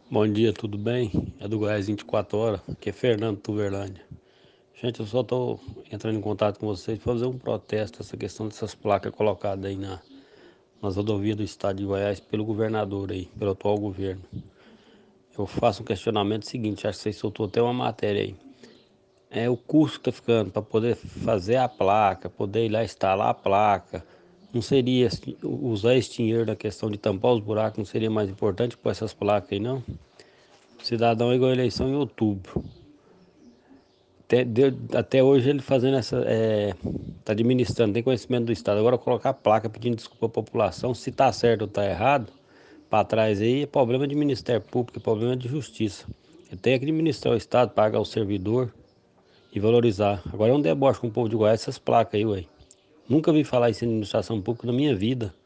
Bom dia, tudo bem? É do Goiás 24 horas, aqui é Fernando Tuverlândia. Gente, eu só estou entrando em contato com vocês para fazer um protesto essa questão dessas placas colocadas aí nas rodovias do estado de Goiás pelo governador aí, pelo atual governo. Eu faço um questionamento seguinte, acho que vocês soltou até uma matéria aí. É o custo que está ficando para poder fazer a placa, poder ir lá instalar a placa. Não seria usar esse dinheiro na questão de tampar os buracos, não seria mais importante com essas placas aí, não? O cidadão igual a eleição em outubro. Até hoje ele fazendo tá administrando, tem conhecimento do Estado. Agora colocar placa pedindo desculpa à população, se tá certo ou tá errado, para trás aí é problema de Ministério Público, é problema de Justiça. Ele tem que administrar o Estado, pagar o servidor e valorizar. Agora é um deboche com o povo de Goiás essas placas aí, ué. Nunca vi falar isso em administração pública na minha vida.